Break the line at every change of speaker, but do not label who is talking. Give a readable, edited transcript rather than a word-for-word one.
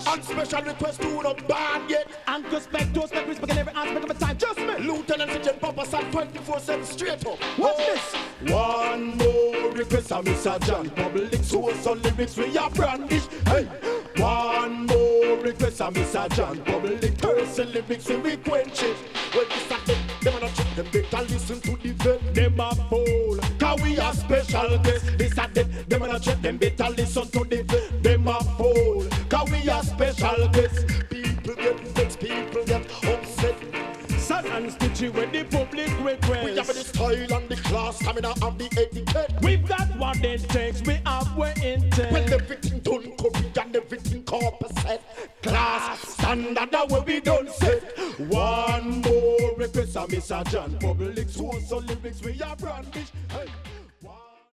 And special request to no band yet.
And respect to respect in every aspect of the time. Just me.
Lieutenant Sergeant Papa sat 24/7 straight up.
What's this?
One more request of Mr. John. Public source on lyrics we are brandish. Hey. One more request of Mr. John. Public person lyrics we quench it. Well, this are them are not check them better listen to the vet. Them a fool. Cause we are special guests. This are them are not check them better listen to the vet. Them a fool. Cause we are special guests. People get vexed, people get upset.
Sad and stitchy when the public request.
We have the style and the class, stamina and the etiquette.
We've got what it takes, we have what it takes.
When everything done curry and everything corporate. Class, standard that way we done set. One more request of Mr. John. Public source on lyrics we are brandish. Hey.